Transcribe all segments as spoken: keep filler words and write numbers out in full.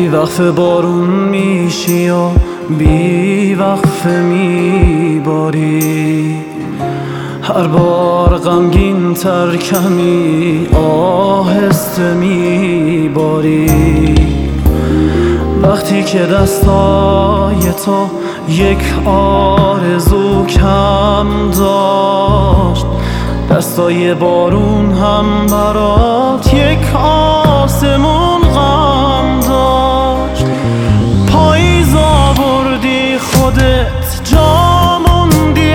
بی وقفه بارون میشی و بی وقفه میباری، هر بار غمگین تر کمی آهسته میباری. وقتی که دستای تو یک آرزو کم داشت، دستای بارون هم برات یک آسمون غم داشت. پاییز آوردی خودت جا موندی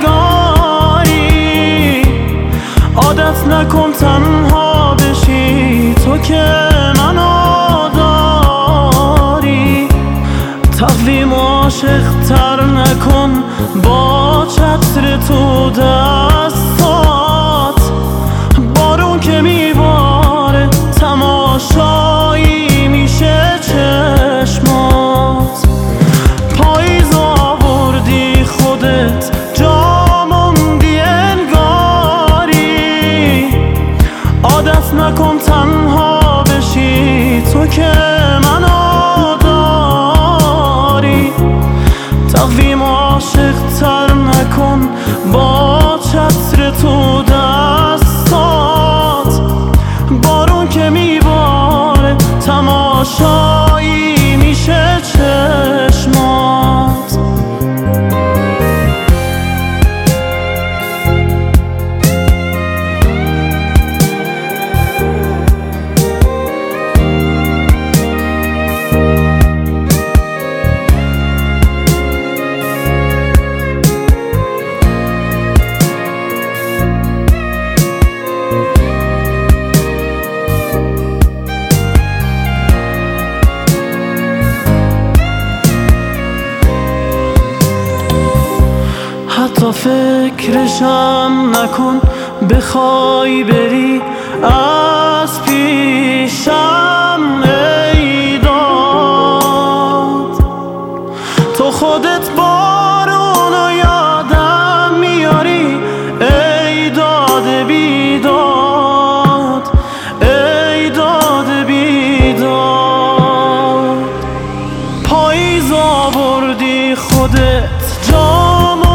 انگاری، عادت نکن تنها بشی تو که منو داری. تقویم عاشق تر نکن با چتر تو دستات، بارون که میباره تماشایی میشه چشمات. پاییز آوردی خودت جا موندی انگاری، عادت نکن تنها بشی تو که منو داری. تقویم عاشق تر نکن با چتر تو دستات، بارون که میباره تماشایی میشه چشمات. حتی فکرشم نکن بخوای بری از پیشم ای داد. تو خودت بارونو یادم میاری ای داد بیداد، ای داد بیداد. پاییز آوردی خودت جا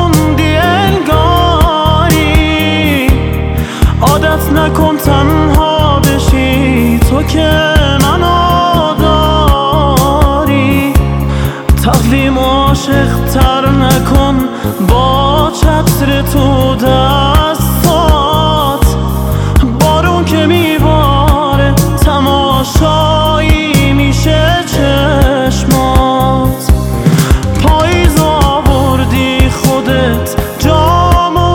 نکن تنها بشی تو که منو داری. تقویم عاشق تر نکن با چتر تو دستات، بارون که میباره تماشایی میشه چشمات. پاییز آوردی خودت جا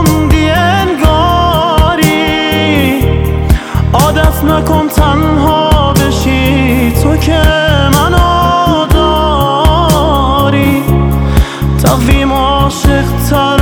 عادت نکن تنها بشی تو که منو داری. تقویم عاشق تر